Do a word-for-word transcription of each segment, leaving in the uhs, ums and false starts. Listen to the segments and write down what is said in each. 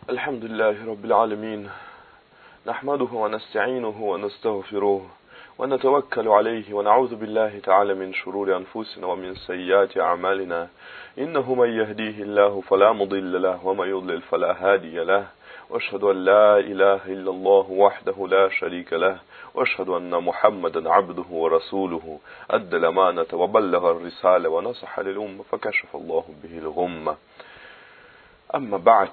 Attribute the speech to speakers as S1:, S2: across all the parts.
S1: الحمد لله رب العالمين نحمده ونستعينه ونستغفره ونتوكل عليه ونعوذ بالله تعالى من شرور أنفسنا ومن سيئات أعمالنا إنه من يهديه الله فلا مضل له ومن يضلل فلا هادي له وأشهد أن لا إله إلا الله وحده لا شريك له وأشهد أن محمدا عبده ورسوله أدى الأمانة وبلغ الرسالة ونصح للأمة فكشف الله به الغمة. أما بعد.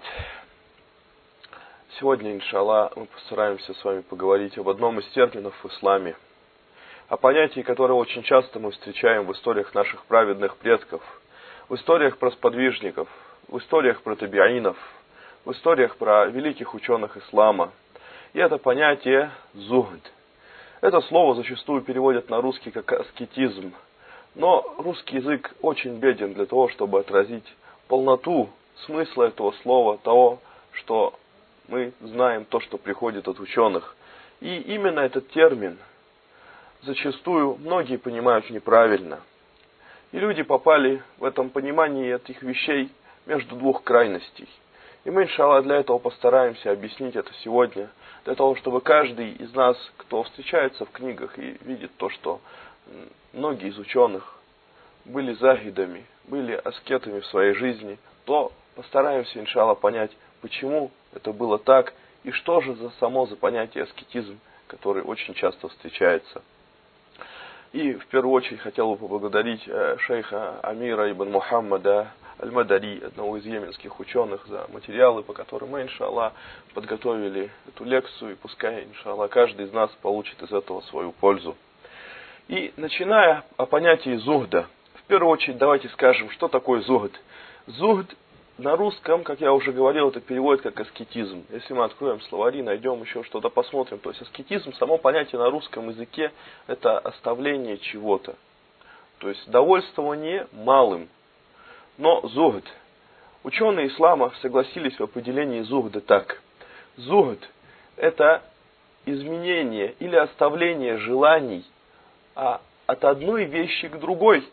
S1: Сегодня, иншаллах, мы постараемся с вами поговорить об одном из терминов в исламе, о понятии, которое очень часто мы встречаем в историях наших праведных предков, в историях про сподвижников, в историях про табиинов, в историях про великих ученых ислама. И это понятие зухд. Это слово зачастую переводят на русский как аскетизм, но русский язык очень беден для того, чтобы отразить полноту смысла этого слова, того, что мы знаем, то, что приходит от ученых. И именно этот термин зачастую многие понимают неправильно. И люди попали в этом понимании этих вещей между двух крайностей. И мы, иншаллах, для этого постараемся объяснить это сегодня, для того, чтобы каждый из нас, кто встречается в книгах и видит то, что многие из ученых были захидами, были аскетами в своей жизни, то постараемся, иншаллах, понять, почему это было так, и что же за само за понятие аскетизм, который очень часто встречается. И в первую очередь хотел бы поблагодарить шейха Амира ибн Мухаммада Аль-Мадари, одного из йеменских ученых, за материалы, по которым мы, иншаллах, подготовили эту лекцию, и пускай, иншаллах, каждый из нас получит из этого свою пользу. И начиная о понятии зухда, в первую очередь давайте скажем, что такое зухд. Зухд на русском, как я уже говорил, это переводит как аскетизм. Если мы откроем словари, найдем еще что-то, посмотрим. То есть аскетизм, само понятие на русском языке, это оставление чего-то. То есть довольствование малым. Но зухд. Ученые ислама согласились в определении зухда так. Зухд это изменение или оставление желаний а от одной вещи к другой.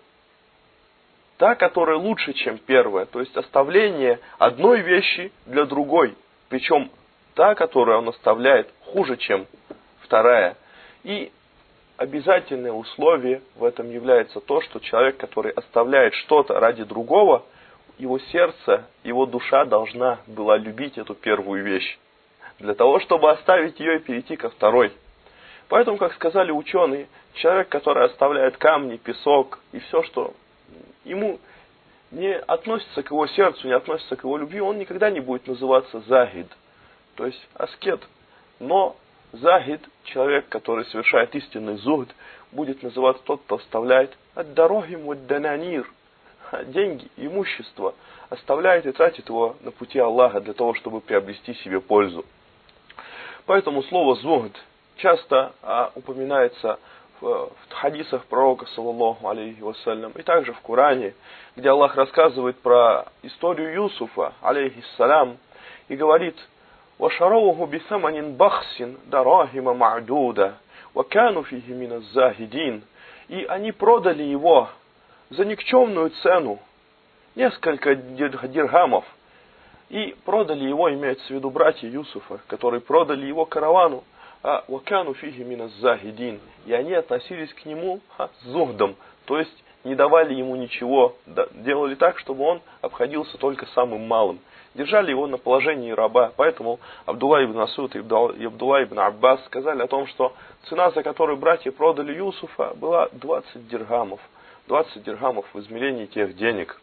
S1: Та, которая лучше, чем первая. То есть оставление одной вещи для другой. Причем та, которую он оставляет, хуже, чем вторая. И обязательное условие в этом является то, что человек, который оставляет что-то ради другого, его сердце, его душа должна была любить эту первую вещь. Для того, чтобы оставить ее и перейти ко второй. Поэтому, как сказали ученые, человек, который оставляет камни, песок и все, что ему не относится к его сердцу, не относится к его любви, он никогда не будет называться захид, то есть аскет. Но захид, человек, который совершает истинный зухд, будет называться тот, кто оставляет от дороги муддананир, деньги, имущество, оставляет и тратит его на пути Аллаха для того, чтобы приобрести себе пользу. Поэтому слово зухд часто а, упоминается в хадисах пророка, саллаллаху алейхи вассалям, и также в Коране, где Аллах рассказывает про историю Юсуфа, алейхиссалям, и говорит: «Вашароуху бисаманин бахсин дарахима ма'дуда, вакану фихи миназ захидин». И они продали его за никчемную цену, несколько дирхамов, и продали его, имеется в виду братья Юсуфа, которые продали его каравану, а вакану фихи миназ захидин, и они относились к нему а, с зухдом, то есть не давали ему ничего, да, делали так, чтобы он обходился только самым малым, держали его на положении раба. Поэтому Абдулла ибн Асуд и Абдулла ибн Аббас сказали о том, что цена, за которую братья продали Юсуфа, была двадцать дирхамов, двадцать дирхамов в измерении тех денег.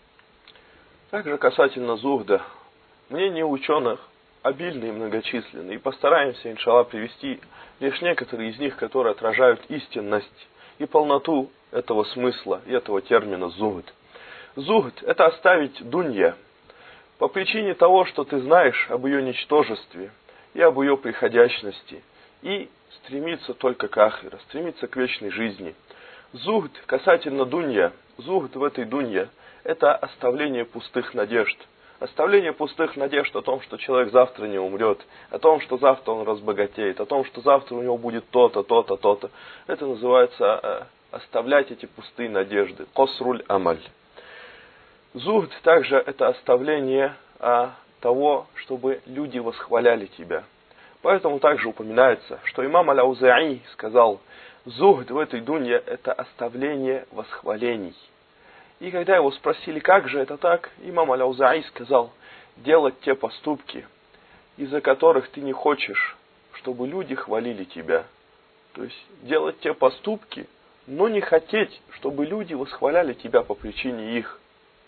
S1: Также касательно зухда, мнения ученых обильные и многочисленные, и постараемся, иншаллах, привести лишь некоторые из них, которые отражают истинность и полноту этого смысла и этого термина зухд. Зухд – это оставить дунья по причине того, что ты знаешь об ее ничтожестве и об ее приходящности, и стремиться только к ахире, стремиться к вечной жизни. Зухд касательно дунья, зухд в этой дунье – это оставление пустых надежд. Оставление пустых надежд о том, что человек завтра не умрет, о том, что завтра он разбогатеет, о том, что завтра у него будет то-то, то-то, то-то. Это называется э, оставлять эти пустые надежды. Косруль амаль. Зухд также это оставление э, того, чтобы люди восхваляли тебя. Поэтому также упоминается, что имам Аль-Аузаи сказал: зухд в этой дунье – это оставление восхвалений. И когда его спросили, как же это так, имам Аль-Аузаи сказал: делать те поступки, из-за которых ты не хочешь, чтобы люди хвалили тебя. То есть делать те поступки, но не хотеть, чтобы люди восхваляли тебя по причине их.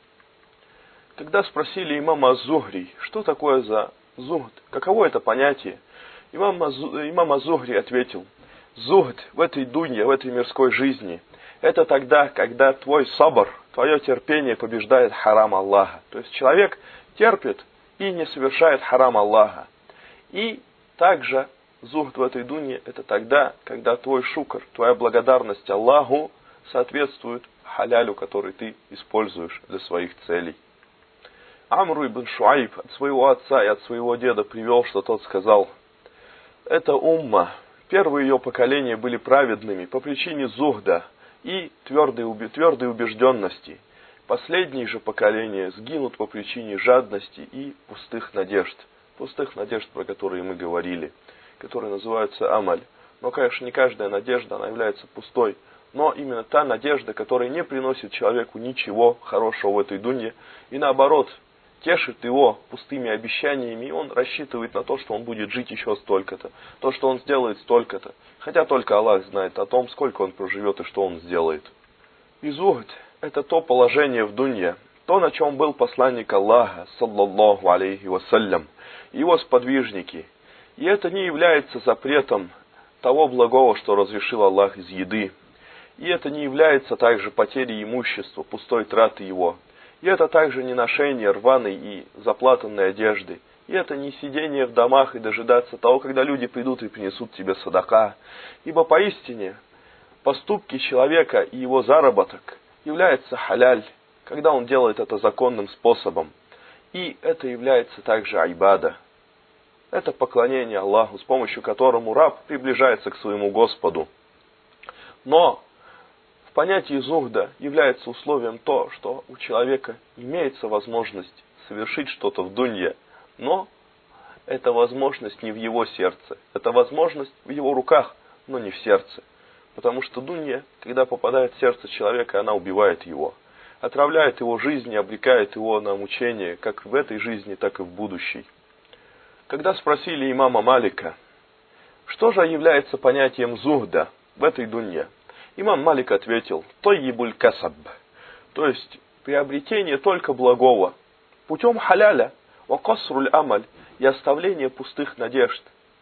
S1: Когда спросили имама Az-Зухри, что такое за зухд, каково это понятие, имам, имам Az-Зухри ответил: зухд в этой дунье, в этой мирской жизни, это тогда, когда твой сабр, твое терпение побеждает харам Аллаха. То есть человек терпит и не совершает харам Аллаха. И также зухд в этой дунье это тогда, когда твой шукр, твоя благодарность Аллаху соответствует халялю, который ты используешь для своих целей. Амру ибн Шуайб от своего отца и от своего деда привел, что тот сказал: эта умма, первые ее поколения были праведными по причине зухда и твердой, твердой убежденности. Последние же поколения сгинут по причине жадности и пустых надежд. Пустых надежд, про которые мы говорили, которые называются амаль. Но, конечно, не каждая надежда, она является пустой. Но именно та надежда, которая не приносит человеку ничего хорошего в этой дунье, и наоборот, тешит его пустыми обещаниями, и он рассчитывает на то, что он будет жить еще столько-то, то, что он сделает столько-то, хотя только Аллах знает о том, сколько он проживет и что он сделает. И зухд – это то положение в дунье, то, на чем был посланник Аллаха, саллаллаху алейхи вассалям, и его сподвижники. И это не является запретом того благого, что разрешил Аллах из еды. И это не является также потерей имущества, пустой траты его. И это также не ношение рваной и заплатанной одежды. И это не сидение в домах и дожидаться того, когда люди придут и принесут тебе садака. Ибо поистине поступки человека и его заработок является халяль, когда он делает это законным способом. И это является также айбада. Это поклонение Аллаху, с помощью которому раб приближается к своему Господу. Но в понятии зухда является условием то, что у человека имеется возможность совершить что-то в дунье, но эта возможность не в его сердце. Это возможность в его руках, но не в сердце. Потому что дунья, когда попадает в сердце человека, она убивает его. Отравляет его жизнь и обрекает его на мучение, как в этой жизни, так и в будущей. Когда спросили имама Малика, что же является понятием зухда в этой дунье, имам Малик ответил: тойибуль касаб, то есть приобретение только благого, путем халяля, ва касруль амаль, и оставление пустых надежд.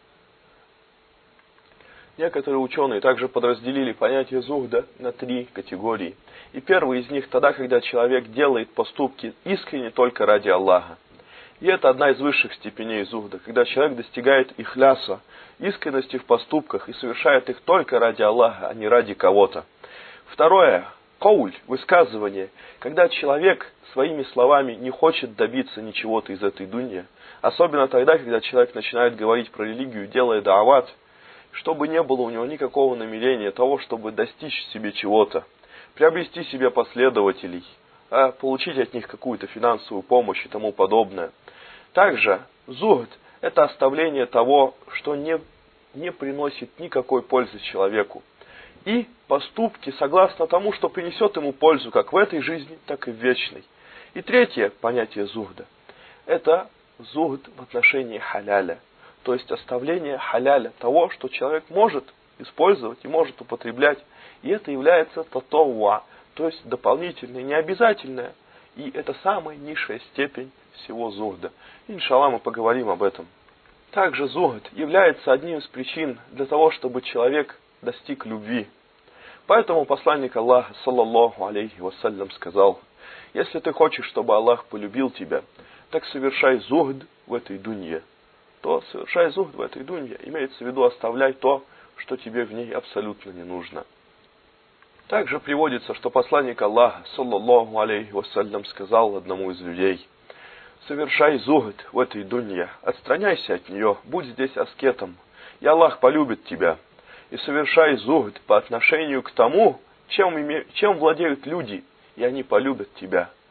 S1: Некоторые ученые также подразделили понятие зухда на три категории. И первый из них тогда, когда человек делает поступки искренне только ради Аллаха. И это одна из высших степеней зухда, когда человек достигает ихляса, искренности в поступках и совершает их только ради Аллаха, а не ради кого-то. Второе, кауль, высказывание, когда человек своими словами не хочет добиться ничего-то из этой дуньи, особенно тогда, когда человек начинает говорить про религию, делая даават, чтобы не было у него никакого намерения того, чтобы достичь себе чего-то, приобрести себе последователей, а получить от них какую-то финансовую помощь и тому подобное. Также зухд – это оставление того, что не, не приносит никакой пользы человеку. И поступки согласно тому, что принесет ему пользу как в этой жизни, так и в вечной. И третье понятие зухда – это зухд в отношении халяля. То есть оставление халяля, того, что человек может использовать и может употреблять. И это является татауа, то есть дополнительное, необязательное. И это самая низшая степень всего зухда. Иншаллах, мы поговорим об этом. Также зухд является одним из причин для того, чтобы человек достиг любви. Поэтому посланник Аллаха, саллаллаху алейхи вассалям, сказал: если ты хочешь, чтобы Аллах полюбил тебя, так совершай зухд в этой дунье. То совершай зухд в этой дунье, имеется в виду оставляй то, что тебе в ней абсолютно не нужно. Также приводится, что посланник Аллаха, саллаллаху алейхи вассалям, сказал одному из людей: совершай зухд в этой дунье, отстраняйся от нее, будь здесь аскетом, и Аллах полюбит тебя. И совершай зухд по отношению к тому, чем, име... чем владеют люди, и они полюбят тебя.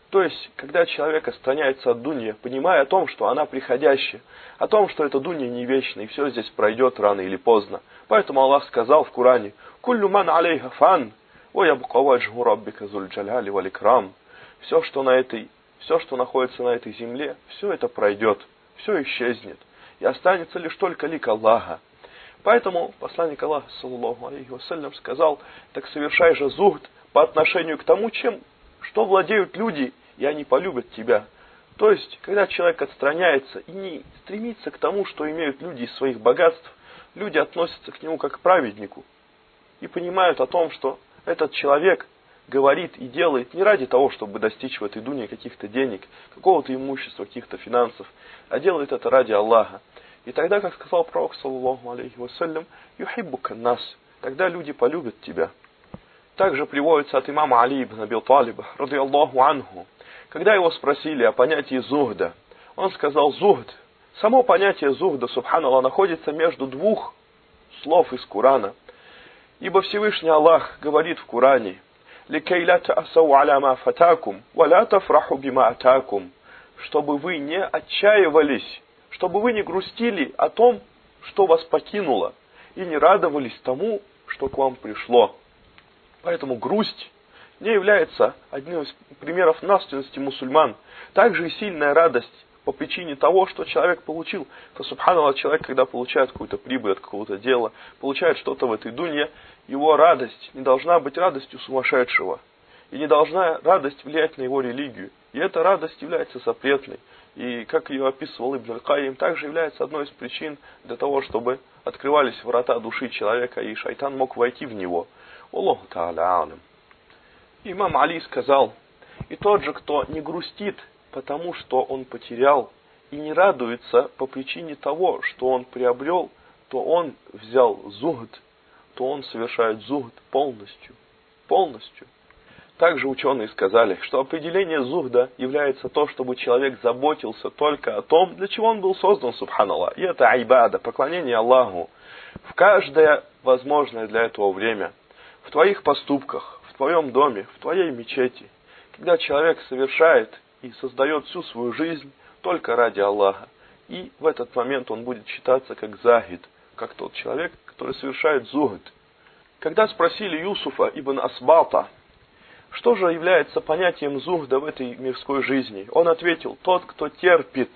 S1: То есть, когда человек отстраняется от дуньи, понимая о том, что она приходящая, о том, что эта дунья не вечна, и все здесь пройдет рано или поздно. Поэтому Аллах сказал в Коране: «Куллю ман алейха фан, ва ябка ваджху раббика зуль джаляли валь икрам». Все, что на этой, все, что находится на этой земле, все это пройдет, все исчезнет, и останется лишь только лик Аллаха. Поэтому посланник Аллаха, саллаллаху алейхи вассалям, сказал: так совершай же зухд по отношению к тому, чем, что владеют люди, и они полюбят тебя. То есть, когда человек отстраняется и не стремится к тому, что имеют люди из своих богатств, люди относятся к нему как к праведнику и понимают о том, что этот человек говорит и делает не ради того, чтобы достичь в этой дуне каких-то денег, какого-то имущества, каких-то финансов, а делает это ради Аллаха. И тогда, как сказал пророк, саллаллаху алейхи вассалям, «Юхиббука нас», тогда люди полюбят тебя. Также приводится от имама Али ибн Аби Талиба, радийаллаху анху, когда его спросили о понятии зухда, он сказал: зухд, само понятие зухда, субханаллах, находится между двух слов из Корана. Ибо Всевышний Аллах говорит в Коране: «Ликей ла та'асау аля ма фатакум, ва ла тафраху бима атакум», чтобы вы не отчаивались, чтобы вы не грустили о том, что вас покинуло, и не радовались тому, что к вам пришло. Поэтому грусть не является одним из примеров нравственности мусульман. Также и сильная радость по причине того, что человек получил. То, субханаллах, человек, когда получает какую-то прибыль от какого-то дела, получает что-то в этой дунье, его радость не должна быть радостью сумасшедшего. И не должна радость влиять на его религию. И эта радость является запретной. И, как ее описывал Ибн аль-Кайим, также является одной из причин для того, чтобы открывались врата души человека, и шайтан мог войти в него. Аллаху та'аля алям. Имам Али сказал: и тот же, кто не грустит потому, что он потерял, и не радуется по причине того, что он приобрел, то он взял зухд, то он совершает зухд полностью. Полностью. Также ученые сказали, что определение зухда является то, чтобы человек заботился только о том, для чего он был создан, субханаллах. И это айбада, поклонение Аллаху, в каждое возможное для этого время, в твоих поступках, в твоем доме, в твоей мечети. Когда человек совершает и создает всю свою жизнь только ради Аллаха, и в этот момент он будет считаться как захид, как тот человек, который совершает зухд. Когда спросили Юсуфа ибн Асбата, что же является понятием зухда в этой мирской жизни, он ответил: тот, кто терпит,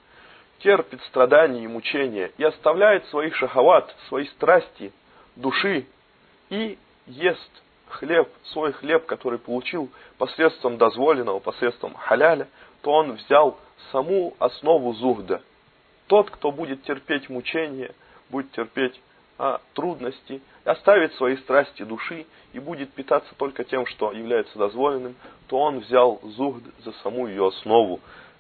S1: терпит страдания и мучения, и оставляет своих шахават, свои страсти, души, и ест хлеб, свой хлеб, который получил посредством дозволенного, посредством халяля, то он взял саму основу зухда. Тот, кто будет терпеть мучения, будет терпеть а, трудности, оставит свои страсти души и будет питаться только тем, что является дозволенным, то он взял зухд за саму ее основу.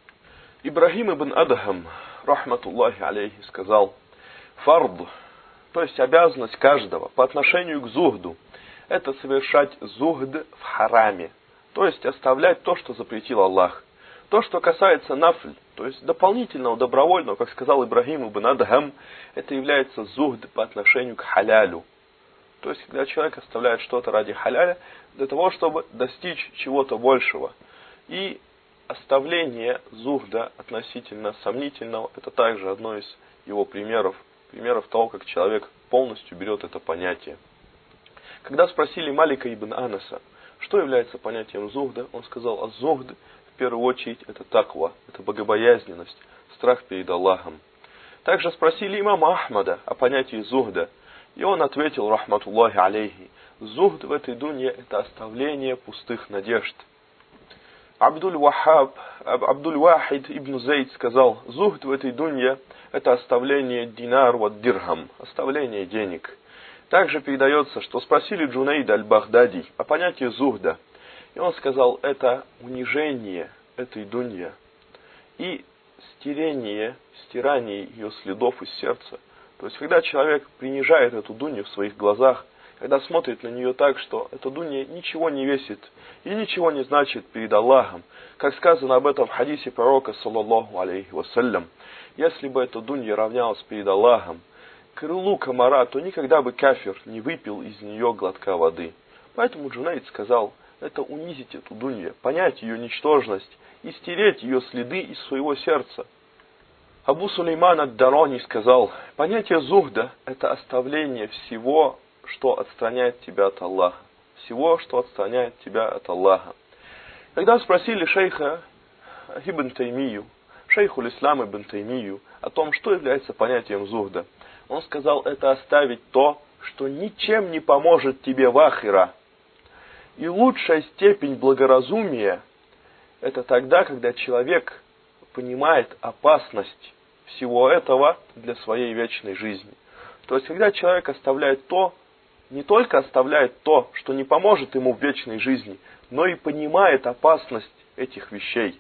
S1: Ибрахим ибн Адхам, рахматуллахи алейхи, сказал: фард, то есть обязанность каждого по отношению к зухду, это совершать зухд в хараме, то есть оставлять то, что запретил Аллах. То, что касается нафль, то есть дополнительного, добровольного, как сказал Ибрахим ибн Адхам, это является зухд по отношению к халялю. То есть, когда человек оставляет что-то ради халяля, для того, чтобы достичь чего-то большего. И оставление зухда относительно сомнительного, это также одно из его примеров, примеров того, как человек полностью берет это понятие. Когда спросили Малика ибн Анаса, что является понятием зухда, он сказал: аз-зухд, в первую очередь, это таква, это богобоязненность, страх перед Аллахом. Также спросили имама Ахмада о понятии зухда, и он ответил, рахматуллахи алейхи: зухд в этой дунье — это оставление пустых надежд. Абдуль-Вахаб, Абдуль-Вахид ибн Зейд сказал: зухд в этой дунье — это оставление динар ва дирхам, оставление денег. Также передается, что спросили Джунейда аль-Багдади о понятии зухда, и он сказал: это унижение этой дунья и стирание, стирание ее следов из сердца. То есть, когда человек принижает эту дунью в своих глазах, когда смотрит на нее так, что эта дунья ничего не весит и ничего не значит перед Аллахом, как сказано об этом в хадисе пророка, саллаллаху алейхи вассалям, если бы эта дунья равнялась перед Аллахом крылу комара, то никогда бы кафир не выпил из нее глотка воды. Поэтому Джунейд сказал: это унизить эту дунью, понять ее ничтожность и стереть ее следы из своего сердца. Абу Сулейман ад-Дарани сказал: понятие зухда – это оставление всего, что отстраняет тебя от Аллаха. Всего, что отстраняет тебя от Аллаха. Когда спросили шейха Ибн Таймию, шейху Ислам Ибн Таймию, о том, что является понятием зухда, он сказал: это оставить то, что ничем не поможет тебе в ахира. И лучшая степень благоразумия – это тогда, когда человек понимает опасность всего этого для своей вечной жизни. То есть, когда человек оставляет то, не только оставляет то, что не поможет ему в вечной жизни, но и понимает опасность этих вещей.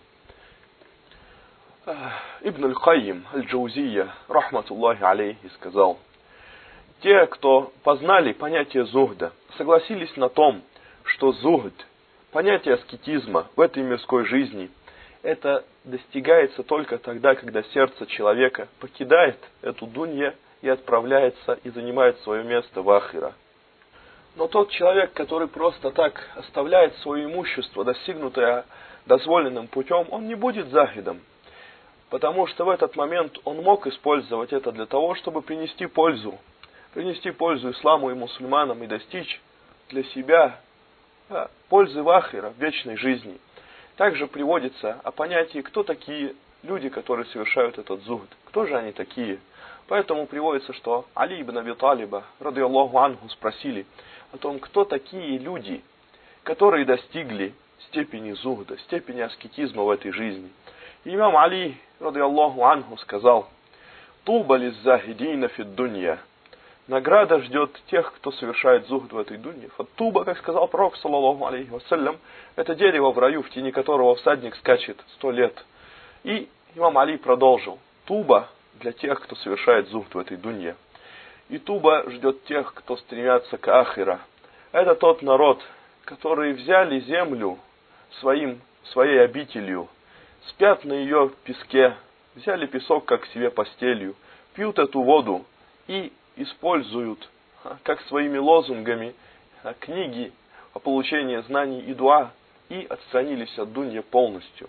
S1: Ибн аль-Кайим аль-Джаузия, рахматуллахи алейхи, сказал: те, кто познали понятие зухда, согласились на том, что зухд, понятие аскетизма в этой мирской жизни, это достигается только тогда, когда сердце человека покидает эту дунья и отправляется и занимает свое место в ахира. Но тот человек, который просто так оставляет свое имущество, достигнутое дозволенным путем, он не будет захидом. Потому что в этот момент он мог использовать это для того, чтобы принести пользу. Принести пользу исламу и мусульманам и достичь для себя пользы в ахира, в вечной жизни. Также приводится о понятии, кто такие люди, которые совершают этот зухд. Кто же они такие? Поэтому приводится, что Али ибн Аби Талиба, ради Аллаху анху, спросили о том, кто такие люди, которые достигли степени зухда, степени аскетизма в этой жизни. И имам Али, ради Аллаху анху, сказал: «Туба лиззахидина фид дунья». Награда ждет тех, кто совершает зухд в этой дунье. Фаттуба, как сказал пророк, саллаллаху алейхи вассалям, это дерево в раю, в тени которого всадник скачет сто лет. И имам Али продолжил: туба для тех, кто совершает зухд в этой дунье. И туба ждет тех, кто стремятся к ахира. Это тот народ, которые взяли землю своим, своей обителью, спят на ее песке, взяли песок как себе постелью, пьют эту воду и используют, как своими лозунгами, книги о получении знаний и дуа, и отстранились от дунья полностью.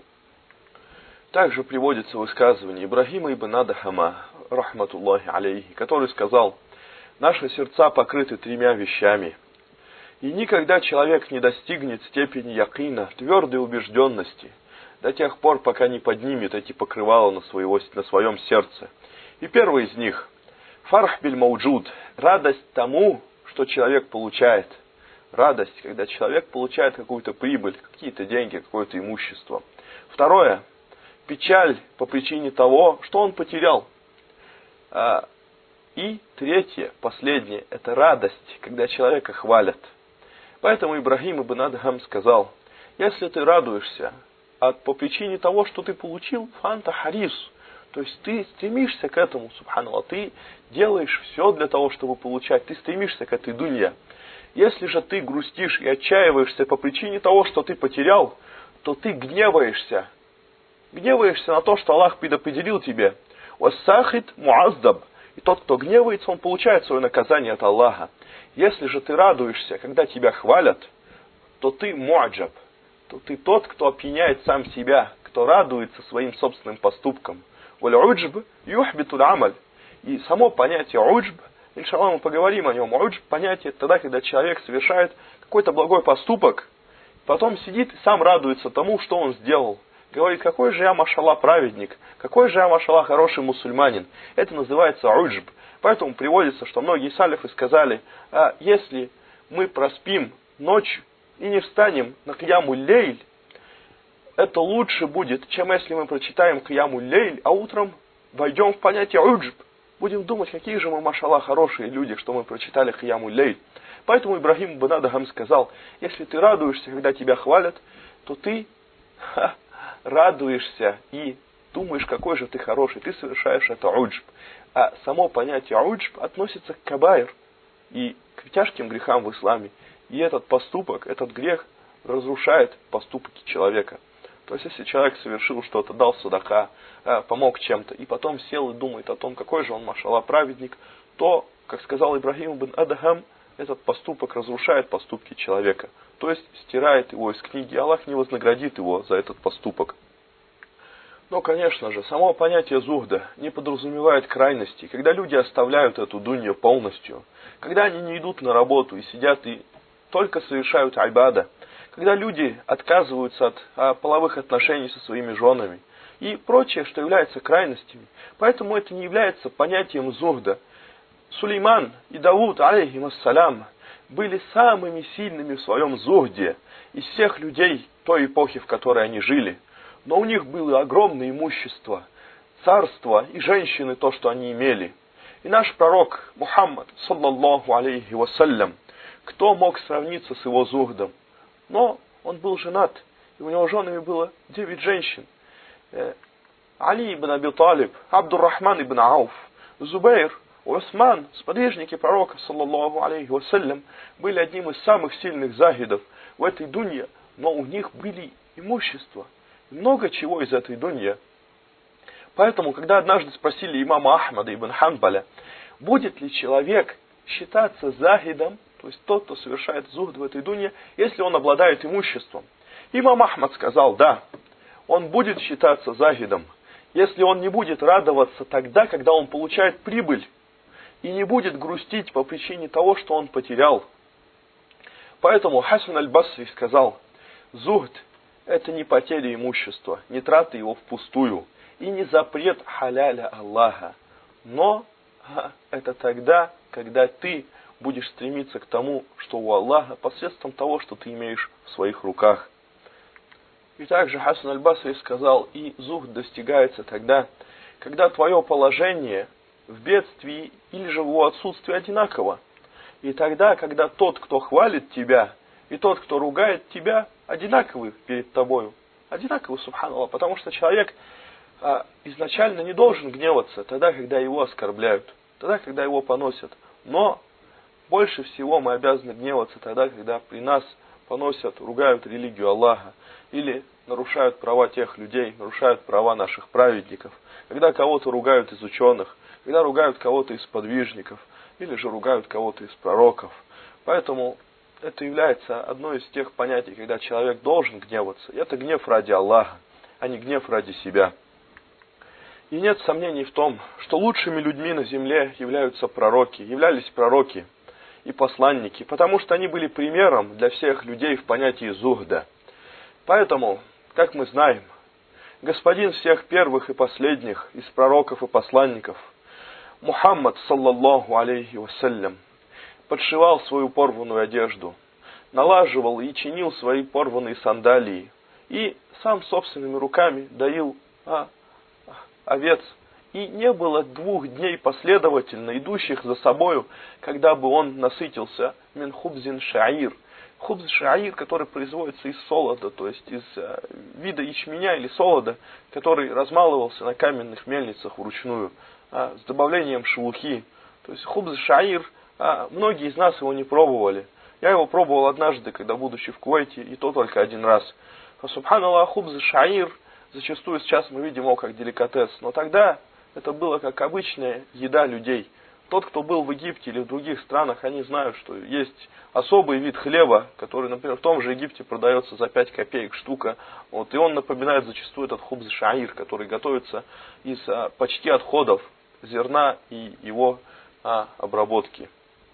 S1: Также приводится высказывание Ибрахима ибн Адхама, рахматуллахи алейхи, который сказал: наши сердца покрыты тремя вещами, и никогда человек не достигнет степени якина, твердой убежденности, до тех пор, пока не поднимет эти покрывала на, своего, на своем сердце. И первый из них — фарх биль мауджуд, радость тому, что человек получает. Радость, когда человек получает какую-то прибыль, какие-то деньги, какое-то имущество. Второе — печаль по причине того, что он потерял. И третье, последнее — это радость, когда человека хвалят. Поэтому Ибрахим ибн Адхам сказал: если ты радуешься от, по причине того, что ты получил, фанта харис, то есть ты стремишься к этому, субханаллах, ты делаешь все для того, чтобы получать, ты стремишься к этой дунье. Если же ты грустишь и отчаиваешься по причине того, что ты потерял, то ты гневаешься. Гневаешься на то, что Аллах предопределил тебе. «Вассахит муаздаб». И тот, кто гневается, он получает свое наказание от Аллаха. Если же ты радуешься, когда тебя хвалят, то ты муаджаб, то ты тот, кто опьяняет сам себя, кто радуется своим собственным поступкам. «Валь-уджб юхбитуль амаль». И само понятие уджб, иншаллах, мы поговорим о нем. Уджб — понятие тогда, когда человек совершает какой-то благой поступок, потом сидит и сам радуется тому, что он сделал. Говорит: какой же я, машаллах, праведник, какой же я, машаллах, хороший мусульманин. Это называется уджб. Поэтому приводится, что многие салифы сказали: а если мы проспим ночь и не встанем на киямуль-лейль, это лучше будет, чем если мы прочитаем киямуль-лейль, а утром войдем в понятие уджб. Будем думать, какие же мы, машаллах, хорошие люди, что мы прочитали киямуль-лейль. Поэтому Ибрахим ибн Адхам сказал: если ты радуешься, когда тебя хвалят, то ты ха, радуешься и думаешь, какой же ты хороший, ты совершаешь это уджб. А само понятие уджб относится к кабаир и к тяжким грехам в исламе. И этот поступок, этот грех разрушает поступки человека. То есть, если человек совершил что-то, дал садака, помог чем-то, и потом сел и думает о том, какой же он, машаллах, праведник, то, как сказал Ибрахим ибн Адхам, этот поступок разрушает поступки человека, то есть стирает его из книги, Аллах не вознаградит его за этот поступок. Но, конечно же, само понятие зухда не подразумевает крайности, когда люди оставляют эту дунью полностью, когда они не идут на работу и сидят и только совершают айбада, когда люди отказываются от а, половых отношений со своими женами и прочее, что является крайностями. Поэтому это не является понятием зухда. Сулейман и Дауд, алейхимассалям, были самыми сильными в своем зухде из всех людей той эпохи, в которой они жили. Но у них было огромное имущество, царство и женщины, то, что они имели. И наш пророк Мухаммад, саллаллаху алейхи вассалям, кто мог сравниться с его зухдом? Но он был женат, и у него женами было девять женщин. Али ибн Аби Талиб, Абдуррахман ибн Ауф, Зубейр, Усман, сподвижники пророка, саллаллаху алейхи вассалям, были одним из самых сильных захидов в этой дунье, но у них были имущества. Много чего из этой дуньи. Поэтому, когда однажды спросили имама Ахмада ибн Ханбаля, будет ли человек считаться захидом, то есть тот, кто совершает зухд в этой дунье, если он обладает имуществом, имам Ахмад сказал, да, он будет считаться захидом, если он не будет радоваться тогда, когда он получает прибыль, и не будет грустить по причине того, что он потерял. Поэтому Хасан аль-Басри сказал, зухд — это не потеря имущества, не трата его впустую, и не запрет халяля Аллаха. Но это тогда, когда ты будешь стремиться к тому, что у Аллаха, посредством того, что ты имеешь в своих руках. И также Хасан аль-Басри сказал, и зухд достигается тогда, когда твое положение в бедствии или же в его отсутствии одинаково. И тогда, когда тот, кто хвалит тебя, и тот, кто ругает тебя, одинаковы перед тобою. Одинаковы, субханаллах, потому что человек а, изначально не должен гневаться тогда, когда его оскорбляют, тогда, когда его поносят. Но больше всего мы обязаны гневаться тогда, когда при нас поносят, ругают религию Аллаха, или нарушают права тех людей, нарушают права наших праведников, когда кого-то ругают из ученых, когда ругают кого-то из подвижников, или же ругают кого-то из пророков. Поэтому это является одной из тех понятий, когда человек должен гневаться. И это гнев ради Аллаха, а не гнев ради себя. И нет сомнений в том, что лучшими людьми на земле являются пророки, являлись пророки и посланники, потому что они были примером для всех людей в понятии зухда. Поэтому, как мы знаем, господин всех первых и последних из пророков и посланников, Мухаммад, саллаллаху алейхи вассалям, подшивал свою порванную одежду, налаживал и чинил свои порванные сандалии и сам собственными руками доил а, овец. И не было двух дней последовательно идущих за собою, когда бы он насытился мин хубзин шаир. Хубз шаир, который производится из солода, то есть из э, вида ячменя или солода, который размалывался на каменных мельницах вручную, э, с добавлением шелухи. То есть хубз шаир, э, многие из нас его не пробовали. Я его пробовал однажды, когда будучи в Кувейте, и то только один раз. А субханаллах, хубз шаир, зачастую сейчас мы видим его как деликатес, но тогда это было как обычная еда людей. Тот, кто был в Египте или в других странах, они знают, что есть особый вид хлеба, который, например, в том же Египте продается за пять копеек штука. Вот, и он напоминает зачастую этот хубз шаир, который готовится из а, почти отходов зерна и его а, обработки.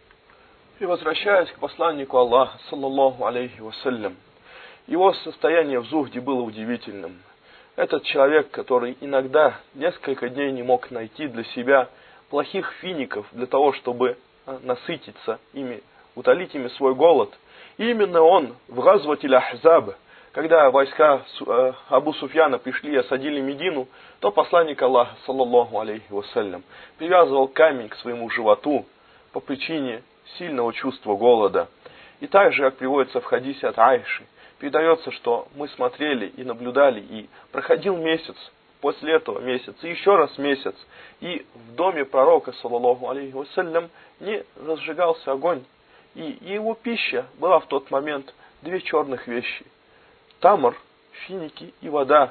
S1: И возвращаясь к посланнику Аллаха, саллаллаху алейхи вассалям, его состояние в зухде было удивительным. Этот человек, который иногда несколько дней не мог найти для себя плохих фиников для того, чтобы насытиться ими, утолить ими свой голод. И именно он в Газватиль Ахзаб, когда войска Абу Суфьяна пришли и осадили Медину, то посланник Аллаха, саллаллаху алейхи вассалям, привязывал камень к своему животу по причине сильного чувства голода. И также, как приводится в хадисе от Айши, передается, что мы смотрели и наблюдали, и проходил месяц, после этого месяц, и еще раз месяц, и в доме пророка, саллаллаху алейхи вассалям, не разжигался огонь. И его пища была в тот момент две черных вещи: тамр, финики и вода.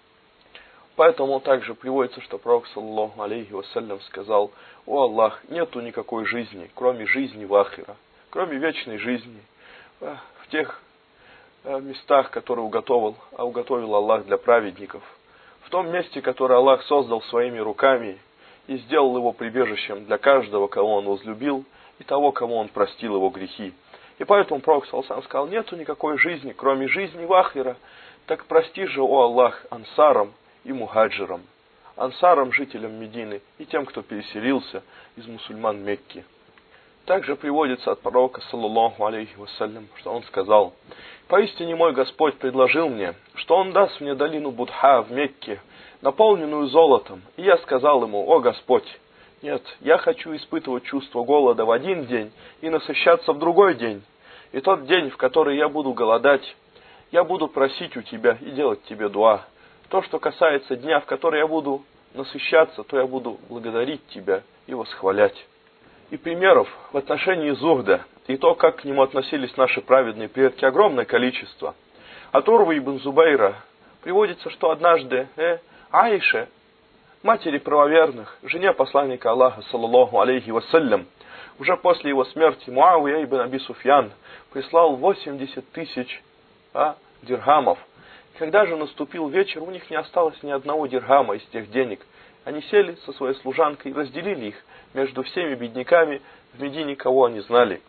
S1: Поэтому также приводится, что пророк, саллаллаху алейхи вассалям, сказал: «О Аллах, нету никакой жизни, кроме жизни в ахира. кроме вечной жизни, в тех местах, которые уготовил, а уготовил Аллах для праведников, в том месте, которое Аллах создал своими руками и сделал его прибежищем для каждого, кого Он возлюбил, и того, кому Он простил его грехи. И поэтому Пророк саллаллаху алейхи ва саллям сказал: нету никакой жизни, кроме жизни в ахира. Так прости же, о Аллах, ансарам и мухаджирам, ансарам, жителям Медины, и тем, кто переселился из мусульман Мекки. Также приводится от пророка, саллаллаху алейхи вассалям, что он сказал: поистине мой Господь предложил мне, что Он даст мне долину Будха в Мекке, наполненную золотом. И я сказал ему: о Господь, нет, я хочу испытывать чувство голода в один день и насыщаться в другой день. И тот день, в который я буду голодать, я буду просить у Тебя и делать Тебе дуа. То, что касается дня, в который я буду насыщаться, то я буду благодарить Тебя и восхвалять. И примеров в отношении зухда и то, как к нему относились наши праведные предки, огромное количество. От Урвы ибн Зубайра приводится, что однажды э, Аиша, матери правоверных, жене посланника Аллаха, саллаллаху алейхи вассалям, уже после его смерти Муавия ибн Аби Суфьян прислал восемьдесят тысяч а, дирхамов. Когда же наступил вечер, у них не осталось ни одного дирхама из тех денег. Они сели со своей служанкой и разделили их между всеми бедняками в Медине, кого они знали.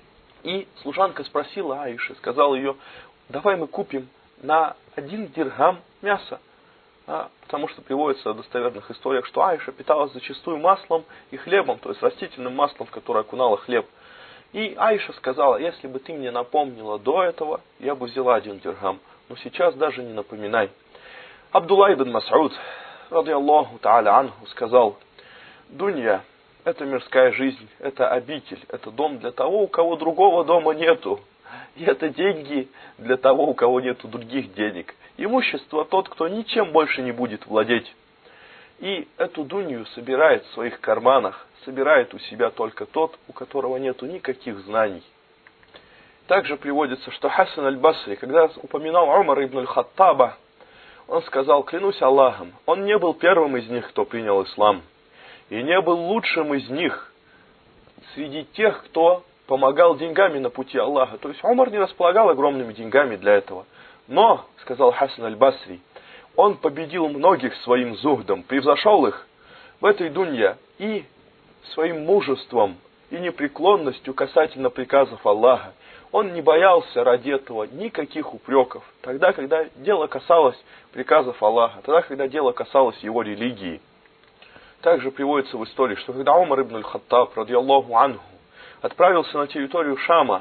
S1: И служанка спросила Аиши, сказала ее: давай мы купим на один дирхам мясо. А, потому что приводится в достоверных историях, что Аиша питалась зачастую маслом и хлебом, то есть растительным маслом, в которое окунала хлеб. И Аиша сказала: если бы ты мне напомнила до этого, я бы взяла один дирхам, но сейчас даже не напоминай. Абдулла ибн Мас'уд, ради Аллаху та'аля анху, сказал: дунья — это мирская жизнь, это обитель, это дом для того, у кого другого дома нету. И это деньги для того, у кого нету других денег. Имущество тот, кто ничем больше не будет владеть. И эту дунью собирает в своих карманах, собирает у себя только тот, у которого нету никаких знаний. Также приводится, что Хасан аль-Басри, когда упоминал Умар ибн аль-Хаттаба, он сказал: клянусь Аллахом, он не был первым из них, кто принял ислам, и не был лучшим из них среди тех, кто помогал деньгами на пути Аллаха. То есть Умар не располагал огромными деньгами для этого. Но, сказал Хасан аль-Басри, он победил многих своим зухдом, превзошел их в этой дунье и своим мужеством и непреклонностью касательно приказов Аллаха. Он не боялся ради этого никаких упреков, тогда, когда дело касалось приказов Аллаха, тогда, когда дело касалось его религии. Также приводится в истории, что когда Умар ибн аль-Хаттаб, ради Аллаху анху, отправился на территорию Шама,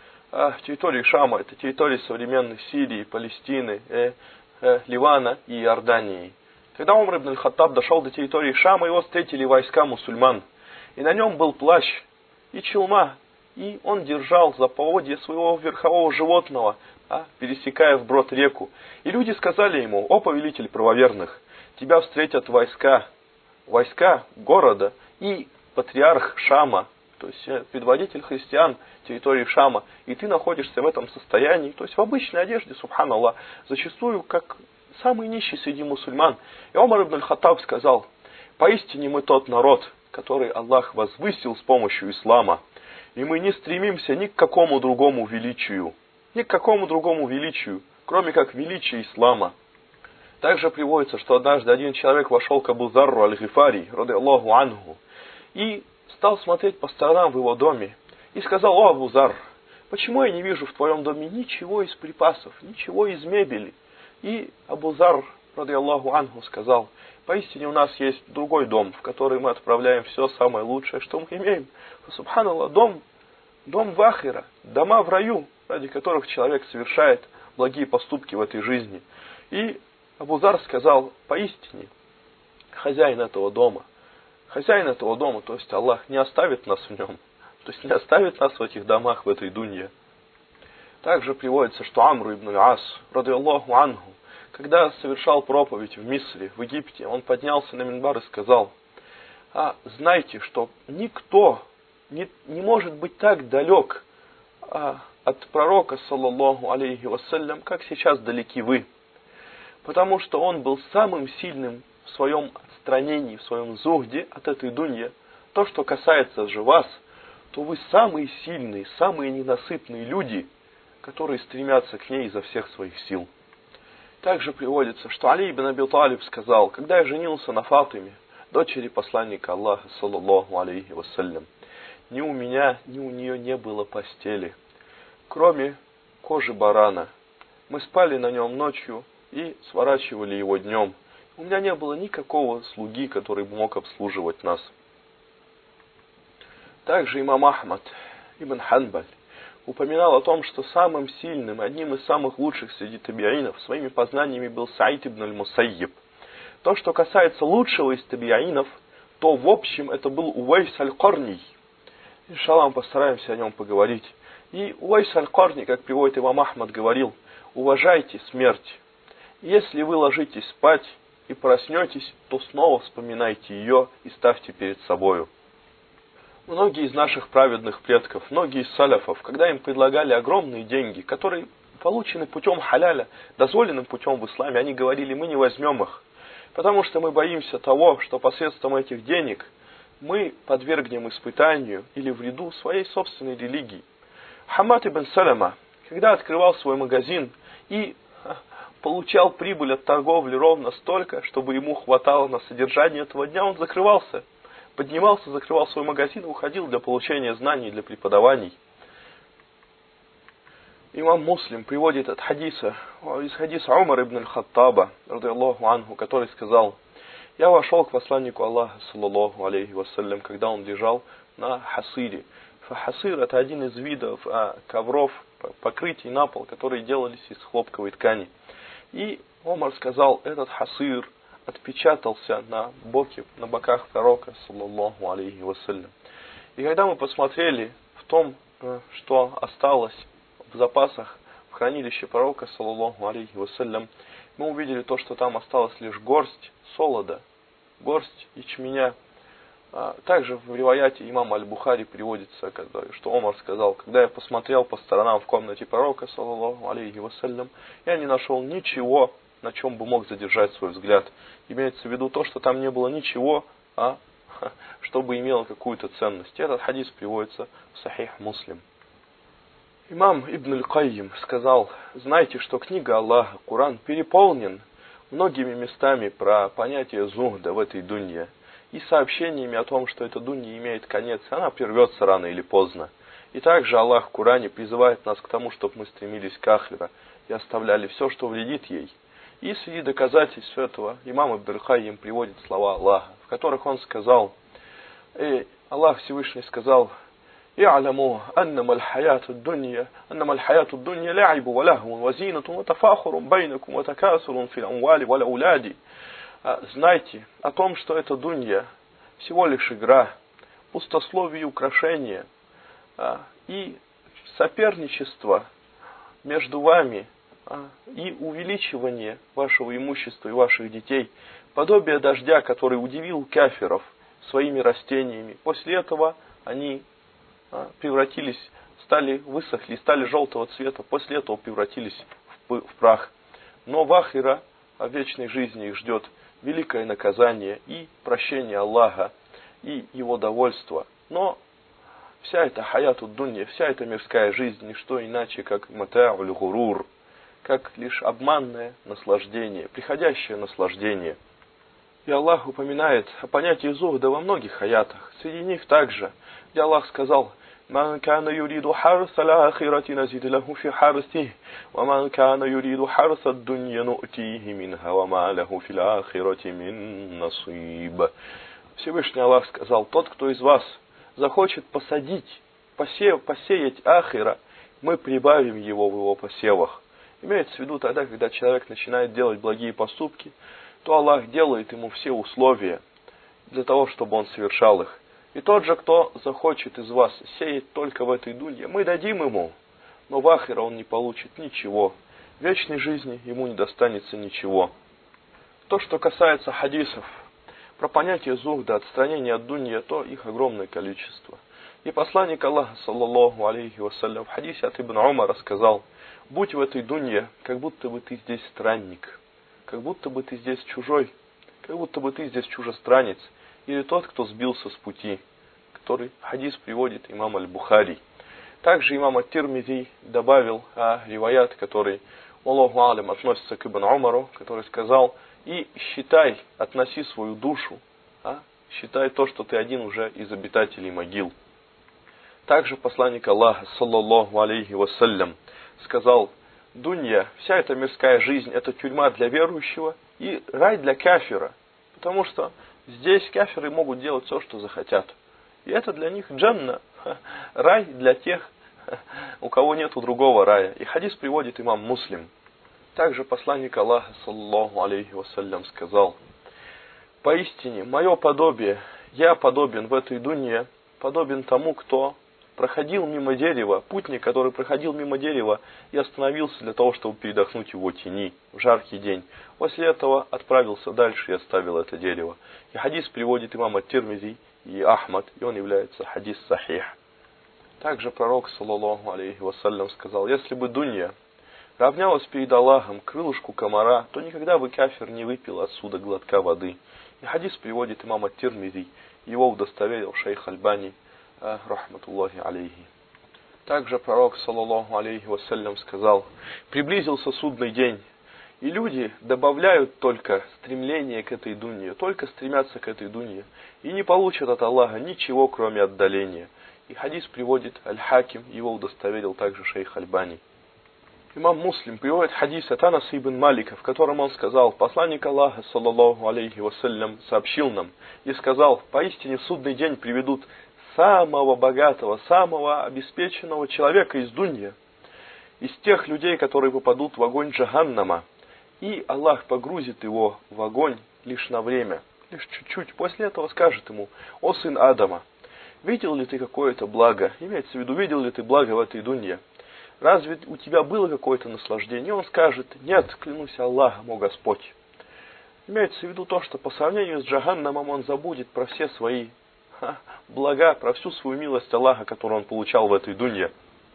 S1: а территория Шама — это территория современной Сирии, Палестины, э, э, Ливана и Иордании. Когда Умар ибн аль-Хаттаб дошел до территории Шама, его встретили войска мусульман. И на нем был плащ и челма, и он держал за поводья своего верхового животного, а, пересекая вброд реку. И люди сказали ему: о повелитель правоверных, тебя встретят войска, войска города и патриарх Шама, то есть предводитель христиан территории Шама, и ты находишься в этом состоянии, то есть в обычной одежде, субханаллах, зачастую как самый нищий среди мусульман. И Умар ибн аль-Хаттаб сказал: поистине мы тот народ, который Аллах возвысил с помощью ислама, и мы не стремимся ни к какому другому величию, ни к какому другому величию, кроме как величия ислама. Также приводится, что однажды один человек вошел к Абу Зарру аль-Гифари, ради Аллаху анху, и стал смотреть по сторонам в его доме, и сказал: о Абу Зар, почему я не вижу в твоем доме ничего из припасов, ничего из мебели? И Абу Зар, ради Аллаху анху, сказал: поистине у нас есть другой дом, в который мы отправляем все самое лучшее, что мы имеем. Субханаллах, дом, дом в ахира, дома в раю, ради которых человек совершает благие поступки в этой жизни. И Абу Зар сказал: поистине хозяин этого дома, хозяин этого дома, то есть Аллах, не оставит нас в нем, то есть не оставит нас в этих домах, в этой дунье. Также приводится, что Амру ибн аль-Ас, ради Аллаху анху, когда совершал проповедь в Мисре, в Египте, он поднялся на минбар и сказал: а, знайте, что никто не, не может быть так далек а, от пророка, саллаллаху алейхи вассалям, как сейчас далеки вы. Потому что он был самым сильным в своем отстранении, в своем зухде от этой дуньи. То, что касается же вас, то вы самые сильные, самые ненасытные люди, которые стремятся к ней изо всех своих сил. Также приводится, что Али ибн Аби Талиб сказал: когда я женился на Фатиме, дочери посланника Аллаха, саллаллаху алейхи вассалям, ни у меня, ни у нее не было постели, кроме кожи барана. Мы спали на нем ночью и сворачивали его днем. У меня не было никакого слуги, который бы мог обслуживать нас. Также имам Ахмад ибн Ханбаль упоминал о том, что самым сильным, одним из самых лучших среди табиинов своими познаниями был Саид ибн аль-Мусайиб. То, что касается лучшего из табиинов, то в общем это был Увайс аль-Карний. Иншаллах, мы постараемся о нем поговорить. И Увайс аль-Карни, как приводит имам Ахмад, говорил: уважайте смерть. Если вы ложитесь спать и проснетесь, то снова вспоминайте ее и ставьте перед собою. Многие из наших праведных предков, многие из саляфов, когда им предлагали огромные деньги, которые получены путем халяля, дозволенным путем в исламе, они говорили: мы не возьмем их, потому что мы боимся того, что посредством этих денег мы подвергнем испытанию или вреду своей собственной религии. Хамад ибн Салама, когда открывал свой магазин и получал прибыль от торговли ровно столько, чтобы ему хватало на содержание этого дня, он закрывался. Поднимался, закрывал свой магазин и уходил для получения знаний, для преподаваний. Имам Муслим приводит от хадиса, из хадиса Умар ибн аль-Хаттаба, радийаллаху анху, который сказал: я вошел к посланнику Аллаха, саллаллаху алейхи вассалям, когда он лежал на хасире. Хасир — это один из видов а, ковров, покрытий на пол, которые делались из хлопковой ткани. И Умар сказал: этот хасир отпечатался на боке, на боках пророка, саллаллаху алейхи вассалям. И когда мы посмотрели в том, что осталось в запасах в хранилище пророка, саллаллаху алейхи вассалям, мы увидели то, что там осталась лишь горсть солода, горсть ячменя. Также в риваяте имама Аль-Бухари приводится, что Омар сказал: когда я посмотрел по сторонам в комнате пророка, саллаллаху алейхи вассалям, я не нашел ничего, на чем бы мог задержать свой взгляд. Имеется в виду то, что там не было ничего, а чтобы имело какую-то ценность. Этот хадис приводится в Сахих Муслим. Имам Ибн аль-Кайим сказал: знайте, что книга Аллаха, Коран, переполнен многими местами про понятие зухда в этой дунье и сообщениями о том, что эта дунья имеет конец, она прервется рано или поздно. И также Аллах в Коране призывает нас к тому, чтобы мы стремились к ахира и оставляли все, что вредит ей. И среди доказательств этого имам Ибн аль-Кайим приводит слова Аллаха, в которых он сказал, и Аллах Всевышний сказал: «И'ламу аннама аль-хаяту ад-дунья, аннама аль-хаяту ад-дунья ла'ибу ва лахвун ва зинатун ва тафахурун байнакум ва такасурун фил амвали вал ауляди». Знайте о том, что эта дунья всего лишь игра, пустословие и украшение, и соперничество между вами, и увеличивание вашего имущества и ваших детей, подобие дождя, который удивил кафиров своими растениями. После этого они превратились, стали, высохли, стали желтого цвета, после этого превратились в, в прах. Но в ахира, в вечной жизни, их ждет великое наказание и прощение Аллаха, и его довольство. Но вся эта хаяту дунья, вся эта мирская жизнь, не что иначе, как мата'уль гурур, как лишь обманное наслаждение, приходящее наслаждение. И Аллах упоминает о понятии зухда во многих аятах. Среди них также, где Аллах сказал: «Ман кана юриду харса ал-ахирати назид лаху фи харсихи, ва ман кана юриду харса ад-дунья ну'тихи минха, ва ма лаху фил ахирати мин насиб». Всевышний Аллах сказал: тот, кто из вас захочет посадить, посеять, посеять ахира, мы прибавим его в его посевах. Имеется в виду тогда, когда человек начинает делать благие поступки, то Аллах делает ему все условия для того, чтобы он совершал их. И тот же, кто захочет из вас сеять только в этой дунье, мы дадим ему, но в ахира он не получит ничего. В вечной жизни ему не достанется ничего. То, что касается хадисов про понятие зухда, отстранения от дунья, то их огромное количество. И посланник Аллаха, саллаллаху алейхи вассалям, в хадисе от Ибн Умара сказал: будь в этой дунье, как будто бы ты здесь странник, как будто бы ты здесь чужой, как будто бы ты здесь чужестранец, или тот, кто сбился с пути. который хадис приводит имам Аль-Бухари. Также имам Ат-Тирмизи добавил а, риваят, который, Аллаху алям, относится к Ибн Умару, который сказал: и считай, относи свою душу, а, считай то, что ты один уже из обитателей могил. Также посланник Аллаха, саллаллаху алейхи вассалям, сказал: дунья, вся эта мирская жизнь, это тюрьма для верующего и рай для кафира, потому что здесь кафиры могут делать все, что захотят. И это для них джанна, рай для тех, у кого нету другого рая. И хадис приводит имам Муслим. Также посланник Аллаха, саллаллаху алейхи вассалям, сказал: поистине, мое подобие, я подобен в этой дунье, подобен тому, кто проходил мимо дерева, путник, который проходил мимо дерева и остановился для того, чтобы передохнуть в его тени в жаркий день. После этого отправился дальше и оставил это дерево. И хадис приводит имам Ат-Тирмизи и Ахмад, и он является хадис сахих. Также пророк, саллаллаху алейхи вассалям, сказал: если бы дунья равнялась перед Аллахом крылышку комара, то никогда бы кафир не выпил отсюда глотка воды. И хадис приводит имам Ат-Тирмизи, его удостоверил шейх Альбани, рахматуллахи алейхи. Также пророк, саллаллаху алейхи вассалям, сказал: приблизился судный день, и люди добавляют только стремление к этой дунье, только стремятся к этой дунье, и не получат от Аллаха ничего, кроме отдаления. И хадис приводит Аль-Хаким, его удостоверил также шейх Альбани. Имам Муслим приводит хадис от Анаса ибн Малика, в котором он сказал: посланник Аллаха, саллаллаху алейхи вассалям, сообщил нам и сказал: поистине в судный день приведут самого богатого, самого обеспеченного человека из дунья, из тех людей, которые попадут в огонь Джаханнама, и Аллах погрузит его в огонь лишь на время, лишь чуть-чуть. После этого скажет ему: о сын Адама, видел ли ты какое-то благо? Имеется в виду, видел ли ты благо в этой дунье? Разве у тебя было какое-то наслаждение? И он скажет: нет, клянусь Аллахом, о Господь. Имеется в виду то, что по сравнению с Джаханнамом он забудет про все свои ха, блага, про всю свою милость Аллаха, которую он получал в этой дунье.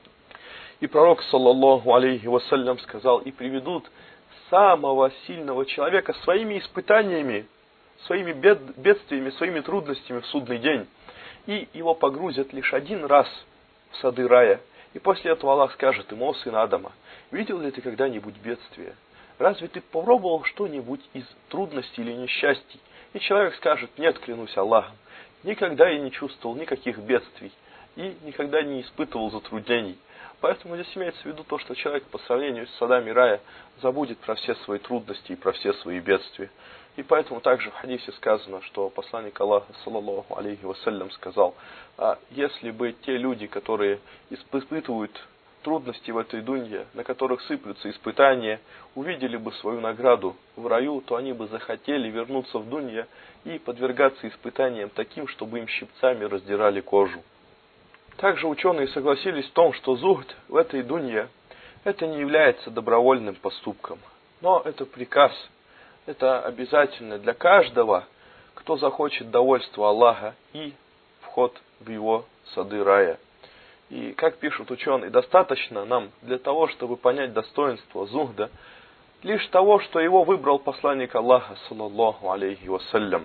S1: И пророк, саллаллаху алейхи вассалям, сказал: и приведут самого сильного человека своими испытаниями, своими бед, бедствиями, своими трудностями в судный день, и его погрузят лишь один раз в сады рая. И после этого Аллах скажет ему: о сын Адама, видел ли ты когда-нибудь бедствие? Разве ты попробовал что-нибудь из трудностей или несчастий? И человек скажет: нет, клянусь Аллахом, никогда я не чувствовал никаких бедствий и никогда не испытывал затруднений. Поэтому здесь имеется в виду то, что человек по сравнению с садами рая забудет про все свои трудности и про все свои бедствия. И поэтому также в хадисе сказано, что посланник Аллаха, саллаллаху алейхи вассалям, сказал: а если бы те люди, которые испытывают трудности в этой дунье, на которых сыплются испытания, увидели бы свою награду в раю, то они бы захотели вернуться в дунье и подвергаться испытаниям таким, чтобы им щипцами раздирали кожу. Также ученые согласились в том, что зухд в этой дунье это не является добровольным поступком, но это приказ, это обязательно для каждого, кто захочет довольства Аллаха и вход в его сады рая. И, как пишут ученые, достаточно нам для того, чтобы понять достоинство зухда, лишь того, что его выбрал посланник Аллаха, саллаллаху алейхи вассалям.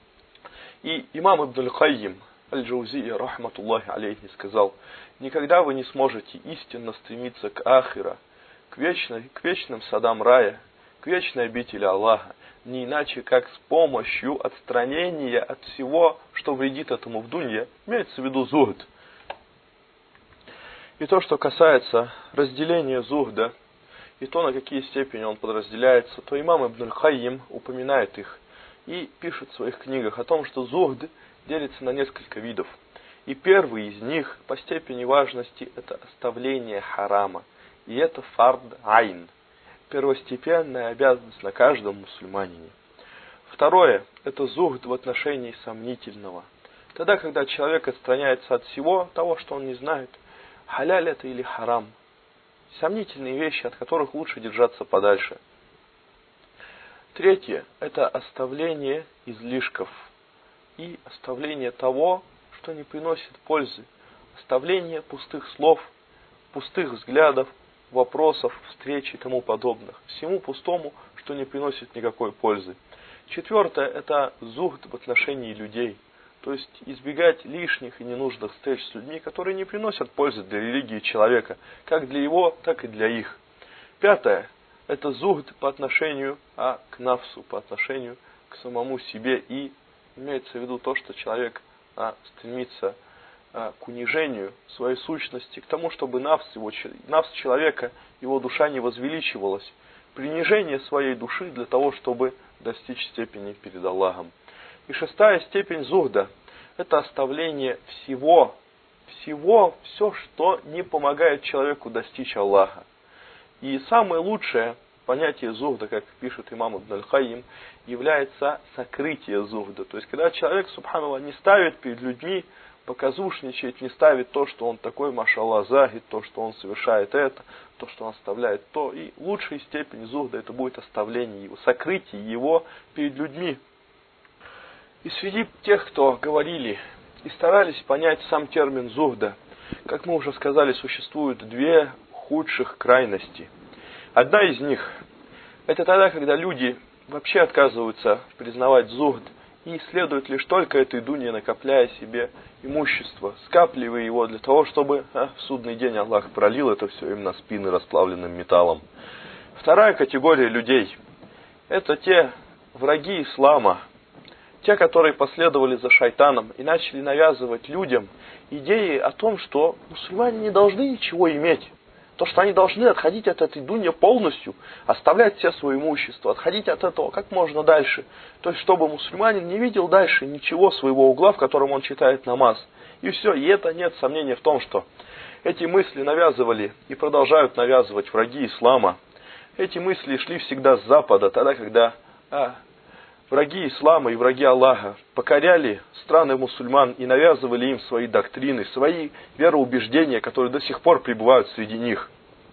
S1: И имам Ибн Аль-Кайим Аль-Джаузия, рахматуллахи алейхи, сказал: никогда вы не сможете истинно стремиться к ахира, к, вечной, к вечным садам рая, к вечной обители Аллаха, не иначе, как с помощью отстранения от всего, что вредит этому в дунье, имеется в виду зухд. И то, что касается разделения зухда, и то, на какие степени он подразделяется, то имам Ибн Аль-Кайим упоминает их и пишет в своих книгах о том, что зухд делится на несколько видов. И первый из них по степени важности это оставление харама. И это фард айн, первостепенная обязанность на каждом мусульманине. Второе это зухд в отношении сомнительного. Тогда, когда человек отстраняется от всего того, что он не знает, халяль это или харам. Сомнительные вещи, от которых лучше держаться подальше. Третье это оставление излишков и оставление того, что не приносит пользы. Оставление пустых слов, пустых взглядов, вопросов, встреч и тому подобных. Всему пустому, что не приносит никакой пользы. Четвертое это зухд в отношении людей. То есть избегать лишних и ненужных встреч с людьми, которые не приносят пользы для религии человека, как для его, так и для их. Пятое. Это зухд по отношению а, к нафсу, по отношению к самому себе. И имеется в виду то, что человек а, стремится а, к унижению своей сущности, к тому, чтобы нафс, его, нафс человека, его душа не возвеличивалась. Принижение своей души для того, чтобы достичь степени перед Аллахом. И шестая степень зухда – это оставление всего, всего, все, что не помогает человеку достичь Аллаха. И самое лучшее понятие зухда, как пишет имам Ибн аль-Кайим, является сокрытие зухда. То есть, когда человек, субханаллах, не ставит перед людьми, показушничает, не ставит то, что он такой, машаллах, захид, то, что он совершает это, то, что он оставляет то. И лучшая степень зухда – это будет оставление его, сокрытие его перед людьми. И среди тех, кто говорили и старались понять сам термин зухда, как мы уже сказали, существуют две худших крайности. Одна из них – это тогда, когда люди вообще отказываются признавать зухд и исследуют лишь только этой дуне, накопляя себе имущество, скапливая его для того, чтобы а, в судный день Аллах пролил это все им на спины расплавленным металлом. Вторая категория людей – это те враги ислама, те, которые последовали за шайтаном и начали навязывать людям идеи о том, что мусульмане не должны ничего иметь. То, что они должны отходить от этой дуни полностью, оставлять все свое имущество, отходить от этого как можно дальше. То есть, чтобы мусульманин не видел дальше ничего своего угла, в котором он читает намаз. И все. И это нет сомнения в том, что эти мысли навязывали и продолжают навязывать враги ислама. Эти мысли шли всегда с запада, тогда, когда а, враги ислама и враги Аллаха покоряли страны мусульман и навязывали им свои доктрины, свои вероубеждения, которые до сих пор пребывают среди них.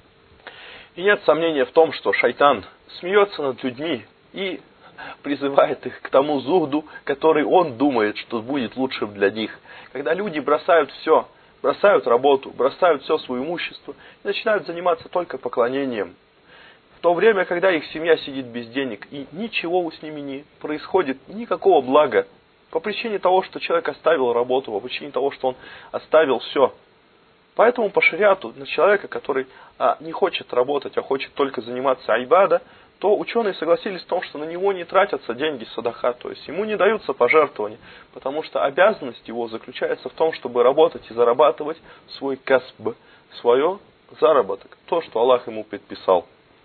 S1: И нет сомнения в том, что шайтан смеется над людьми и призывает их к тому зухду, который он думает, что будет лучшим для них. Когда люди бросают все, бросают работу, бросают все свое имущество и начинают заниматься только поклонением. В то время, когда их семья сидит без денег, и ничего с ними не происходит, никакого блага, по причине того, что человек оставил работу, по причине того, что он оставил все. Поэтому по шариату на человека, который а, не хочет работать, а хочет только заниматься айбада, то ученые согласились в том, что на него не тратятся деньги садаха, то есть ему не даются пожертвования, потому что обязанность его заключается в том, чтобы работать и зарабатывать свой касб, свое заработок, то, что Аллах ему предписал.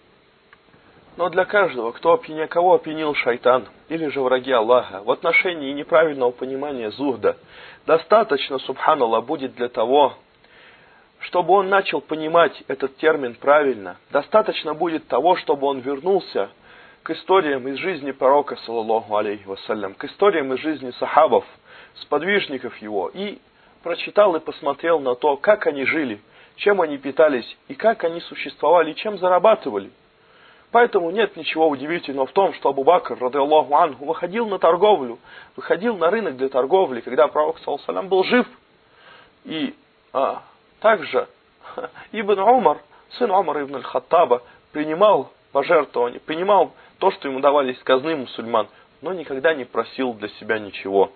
S1: Но для каждого, кто опьяня, кого опьянил шайтан, или же враги Аллаха, в отношении неправильного понимания зухда, достаточно, субханаллах, будет для того, чтобы он начал понимать этот термин правильно, достаточно будет того, чтобы он вернулся к историям из жизни пророка, саллаллаху алейхи вассалям, к историям из жизни сахабов, сподвижников его, и прочитал и посмотрел на то, как они жили, чем они питались, и как они существовали, и чем зарабатывали. Поэтому нет ничего удивительного в том, что Абу Бакр, радиаллаху анху, выходил на торговлю, выходил на рынок для торговли, когда пророк, саллаллаху алейхи вассалям, был жив. И а, также Ибн Умар, сын Умара ибн аль-Хаттаба, принимал пожертвования, принимал то, что ему давали из казны мусульман, но никогда не просил для себя ничего.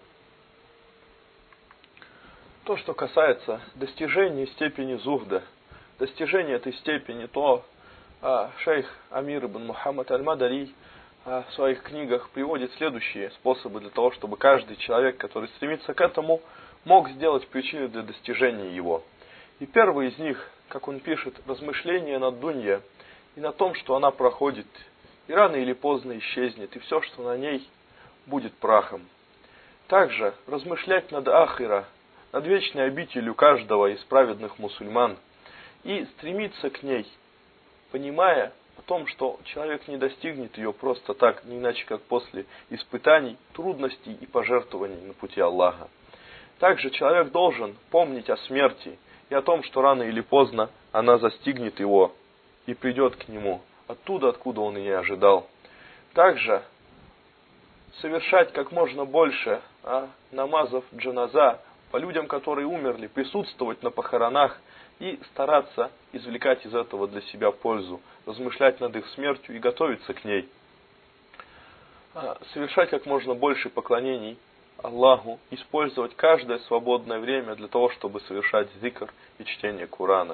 S1: То, что касается достижения степени зухда, достижения этой степени, то а, шейх Амир ибн Мухаммад аль-Мадари а, в своих книгах приводит следующие способы для того, чтобы каждый человек, который стремится к этому, мог сделать причину для достижения его. И первый из них, как он пишет, размышление над дунья и на том, что она проходит, и рано или поздно исчезнет, и все, что на ней, будет прахом. Также размышлять над ахира, над вечной обителью каждого из праведных мусульман, и стремиться к ней, понимая о том, что человек не достигнет ее просто так, не иначе как после испытаний, трудностей и пожертвований на пути Аллаха. Также человек должен помнить о смерти и о том, что рано или поздно она застигнет его и придет к нему оттуда, откуда он и не ожидал. Также совершать как можно больше а, намазов джаназа по людям, которые умерли, присутствовать на похоронах и стараться извлекать из этого для себя пользу, размышлять над их смертью и готовиться к ней. А, совершать как можно больше поклонений Аллаху использовать каждое свободное время для того, чтобы совершать зикр и чтение Корана.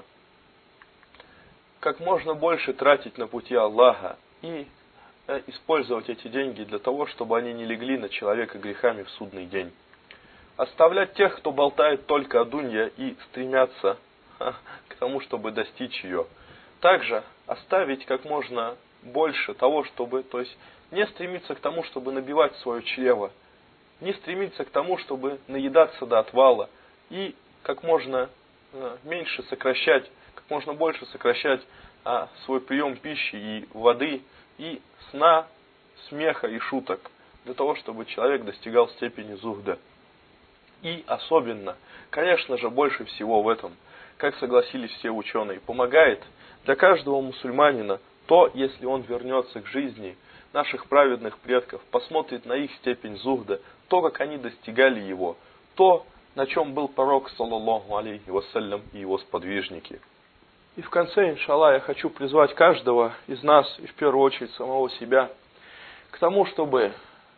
S1: Как можно больше тратить на пути Аллаха и э, использовать эти деньги для того, чтобы они не легли на человека грехами в судный день. Оставлять тех, кто болтает только о дунье и стремятся ха, к тому, чтобы достичь ее. Также оставить как можно больше того, чтобы, то есть не стремиться к тому, чтобы набивать свое чрево, не стремиться к тому, чтобы наедаться до отвала и как можно э, меньше сокращать, как можно больше сокращать а, свой прием пищи и воды, и сна, смеха и шуток, для того, чтобы человек достигал степени зухда. И особенно, конечно же, больше всего в этом, как согласились все ученые, помогает для каждого мусульманина то, если он вернется к жизни наших праведных предков, посмотрит на их степень зухда, то, как они достигали его, то, на чем был пророк, саллаллаху алейхи вассалям, и его сподвижники. И в конце, иншаллах, я хочу призвать каждого из нас, и в первую очередь самого себя, к тому, чтобы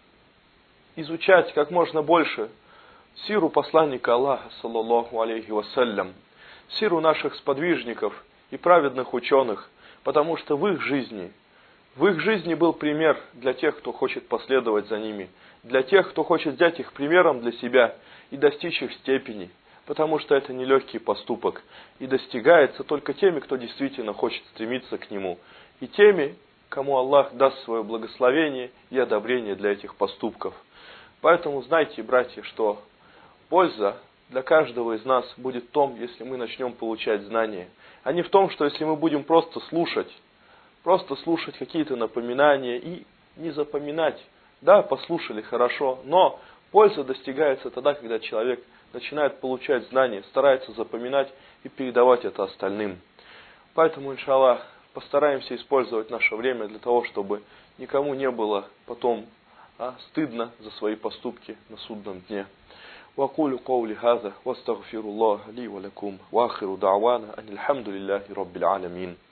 S1: изучать как можно больше сиру посланника Аллаха, саллаллаху алейхи вассалям, сиру наших сподвижников и праведных ученых, потому что в их жизни, в их жизни был пример для тех, кто хочет последовать за ними, для тех, кто хочет взять их примером для себя и достичь их степени, потому что это нелегкий поступок и достигается только теми, кто действительно хочет стремиться к нему, и теми, кому Аллах даст свое благословение и одобрение для этих поступков. Поэтому знайте, братья, что польза для каждого из нас будет в том, если мы начнем получать знания, а не в том, что если мы будем просто слушать, просто слушать какие-то напоминания и не запоминать. Да, послушали, хорошо, но польза достигается тогда, когда человек начинает получать знания, старается запоминать и передавать это остальным. Поэтому, иншаллах, постараемся использовать наше время для того, чтобы никому не было потом а, стыдно за свои поступки на судном дне. وأقول قولي هذا واستغفر الله لي ولكم وآخر دعوانا أن الحمد لله رب العالمين.